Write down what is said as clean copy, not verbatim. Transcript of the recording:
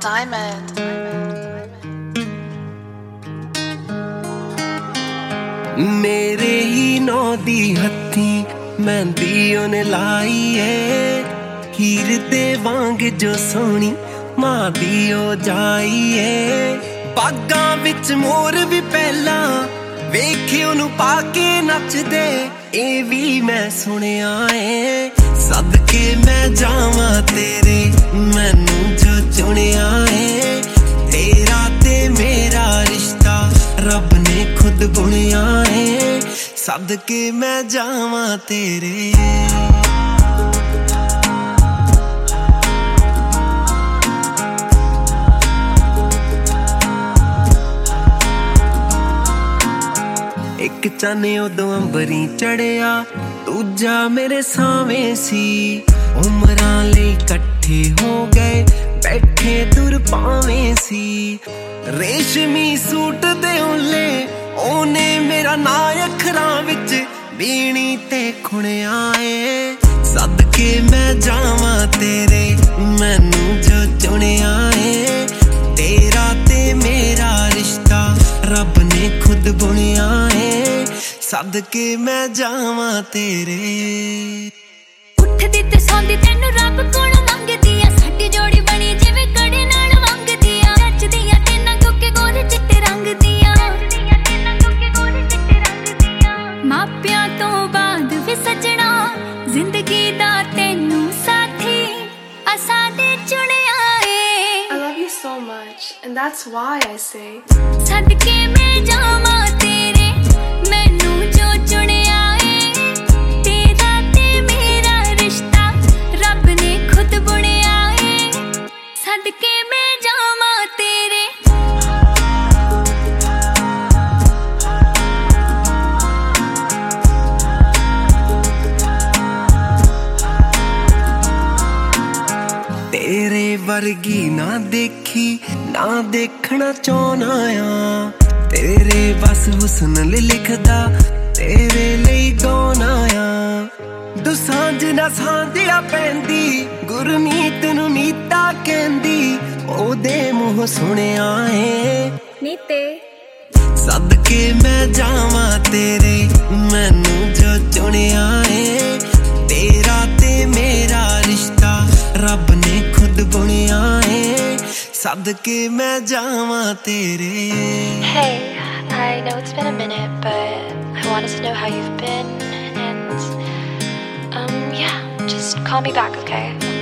Diamond. मेरे ही नौ दी हत्थी मेहंदी उन्हें लाई है हीर दे वांग जो सोनी मां दी ओ जाई है बागां विच मोर भी पहला वेखे ओनू पाके नचदे ए भी मैं सुनिया है सदके मैं जावां तेरे मैनू जो चुनिया है तेरा ते मेरा रिश्ता रब ने खुद बुनिया है सदके मैं जावां तेरे एक चाने उदों अंबरी चढ़िया दूजा मेरे सावें सी उमरां लई कट्ठे हो गए बैठे तुर पावें सी रेशमी सूट दे ओले ओने मेरा ना अखरां विच बीणी ते खुणिया है सदके मैं जावां तेरे मैनू जो चुनिया है तेरा ते मेरा रिश्ता रब ने खुद बुनिया है सदके मैं जावां तेरे उठदी ते सौंदी तैनू रब कोल मंगदी आ साडी जोड़ी बनी जिवें कड़े नाल वंगदी आ नचदियां तेना कोके गोरे चिट्टे रंग दियां मापियां तो बाद वी सजना जिंदगी दा तैनू साथी असा दे चुनिया है I love you so much, and that's why I say सदके मैं जावां तेरे मैनू जो चुनिया है तेरा ते मेरा रिश्ता रब ने खुद बुनिया है सदके मैं जावां तेरे तेरे वर्गी ना देखी ना देखना चाहना आ तेरे बस हुस्न लिखदा तेरे लिए गाना आ दुसांझ ना सांझिया पैंदी गुरमीत नू नीता कहंदी ओदे मुंह सुनिया है नीते सदके मैं जावां तेरे मैनू जो चुनिया है तेरा ते मेरा रिश्ता रब ने खुद बुनिया है सदके मैं जावां तेरे Hey, I know it's been a minute, but I wanted to know how you've been, and yeah, just call me back, okay?